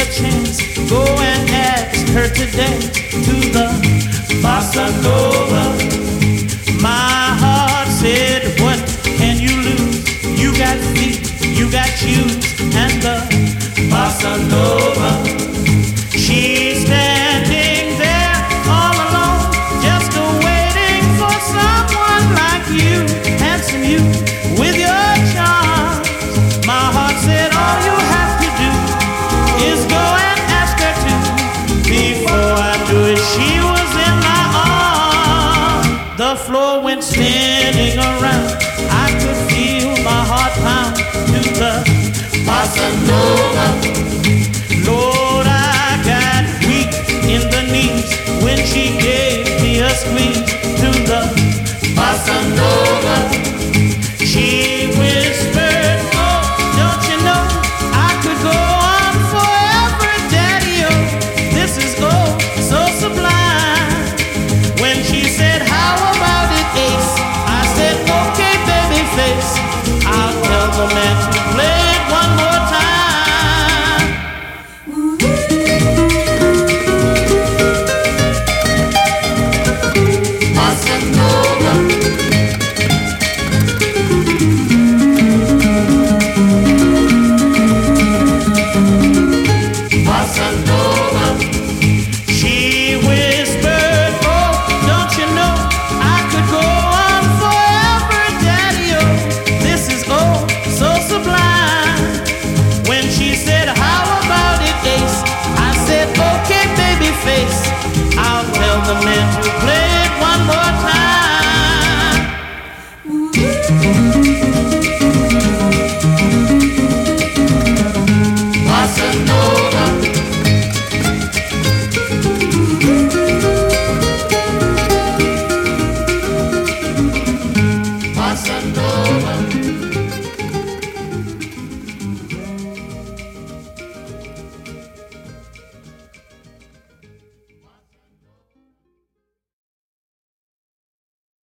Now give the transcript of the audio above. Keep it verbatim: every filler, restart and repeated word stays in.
chance, go and ask her today to the bossa nova. My heart said, what can you lose? You got feet, you got shoes, and the bossa nova. She's standing there all alone, just waiting for someone like you, handsome you, with your charms. My heart said, all you have to do is go and ask her to. Before I knew it, she was in my arms. The floor went spinning around. I could feel my heart pound to the bossa nova.